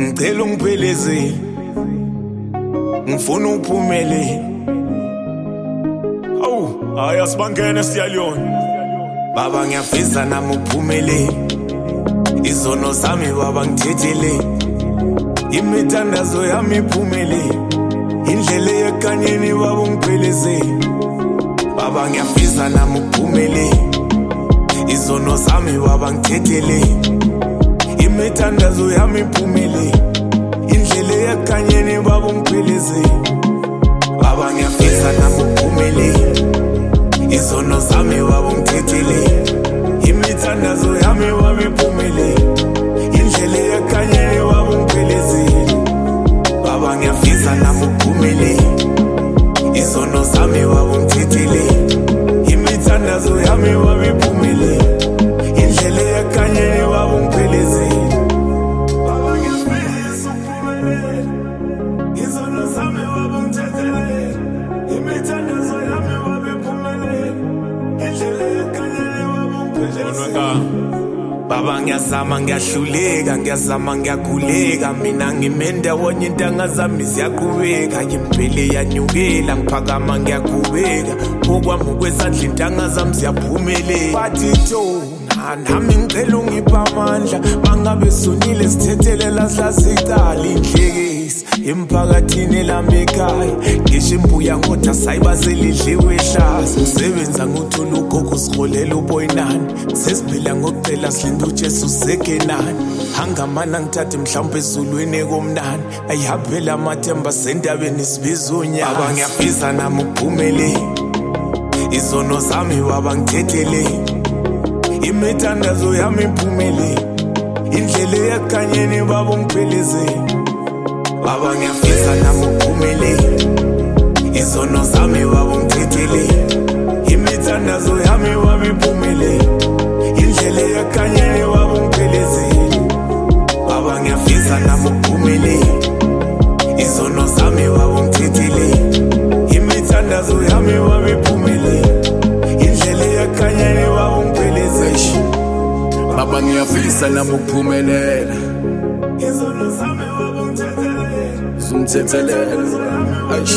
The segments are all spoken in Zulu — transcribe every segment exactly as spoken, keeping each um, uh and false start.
ngicela ungiphelezele, ngifuna uphumele. Awu, hayi asibangene siyaliyona. Baba ngiyafisa nami uphumele, izono zami baba ngithethele, imithandazo yami iphumele, indlela yekanyeni baba ungiphelezele. Baba ngiyafisa nami uphumele, izono zami baba ngithethele, imithandazo yami iphumele, indlela yekanyeni baba ungiphelezele. Baba ngiyafisa nami uphumele, izono zami baba ungithethele, imithandazo yami baba iphumele, indlela yekanyeni baba ungiphelezele. Baba ngiyafisa nami uphumele, izono zami baba ungithethele, imithandazo yami baba iphumele, indlela yekanyeni baba ungiphelezele. Baba ngiyafisa uphumele, izono zami baba ungithethele, imithandazo yami baba iphumele, indlela yekanyeni baba ungiphelezele. Baba ngiyazama ngiyahluleka, ngiyazama ngiyakhuleka, mina ngimendawonye intanga zami ziyaqhubeka, impele yanyukela ngiphakama ngiyaqhubeka, okwami ukwesandla intanga zami ziyaphumelela. Bathi to nami ngicela ungiphe amandla, mangabe sonile sithethele lasicala indlekesi emphakathini lami ekhaya, ngisho imbuya ngodwa sayibazela idliwe ehlaza, usebenza ngothola ugogo siholela uboyinani, sesiphila ngokucela silinda uJesu sekenani, hangamana ngithathe mhlawumbe ezulwini komnani, ayihaphela amathemba sendabeni sibiza unyaka. Baba ngiyafisa nami uphumele, izono zami baba ngithethele, imithandazo yami iphumele, indlela yekanyeni baba ungiphelezele. Baba ngiyafisa nami uphumele, izono zami baba ungithethele, imithandazo yami baba iphumele, indlela yekanyeni baba ungiphelezele. Baba ngiyafisa nami uphumele, izono zami baba ungithethele, imithandazo yami baba iphumele, indlela yekanyeni baba ungiphelezele. Baba ngiyafisa nami ukuphumelela, izono zami baba ungithethele, zungithethelele. Eish,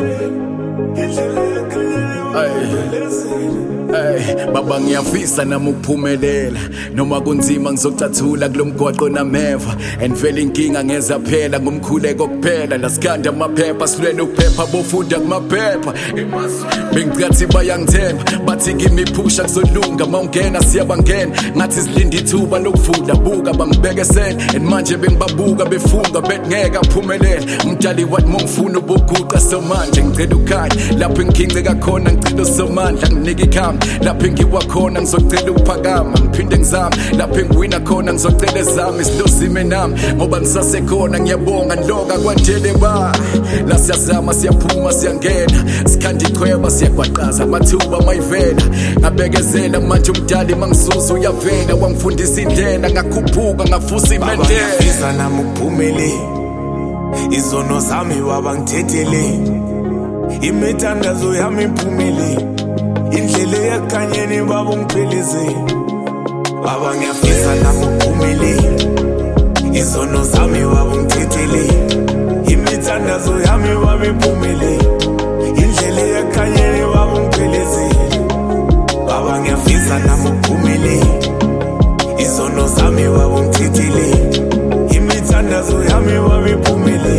Ay, baba ngiyafisa nami ukuphumelela, noma kunzima ngizocathula kulomgwaqo nameva, and vele inkinga ngeza phela ngomkhuleko kuphela, lasikhanda amaphepha silwele ukuphepha bofunda kumaphepha. Bengicathi bayangithemba bathi kimi phusha kuzolunga, mawungena siyabangena ngathi silinda ithuba lokuvula, buka bangibekesela, and manje bengibabuka befunga bethi ngeke aphumelele. Umdali wathi mongifuna ubuguqa somanje ngicela ukhaya, lapho engikhinceka khona ngicela usomandla nginika ikhamba, lapho engiwa khona ngizocela ukuphakama ngiphinde ngizame, lapho engiwina khona ngizocela ezami silozime nami, ngoba ngisasekhona ngiyabonga ndoka kwandele ba la siyazama siyaphuma siyangena, sikhanda ichweba siyagwaqaza amathuba mayivela, ngabekezela manje umdali mangisuza uyavela, wangifundisa indlela ngakhuphuka ngafusa imendela. Baba ngiyafisa nami uphumele, izono zami baba ngithethele, imithandazo yami iphumele, indlela yekanyeni baba ungiphelezele. Baba ngiyafisa nami uphumele, izono zami baba ungithethele, imithandazo yami baba iphumele, indlela yekanyeni baba ungiphelezele. Baba ngiyafisa nami uphumele, izono zami baba ungithethele, imithandazo yami baba iphumele,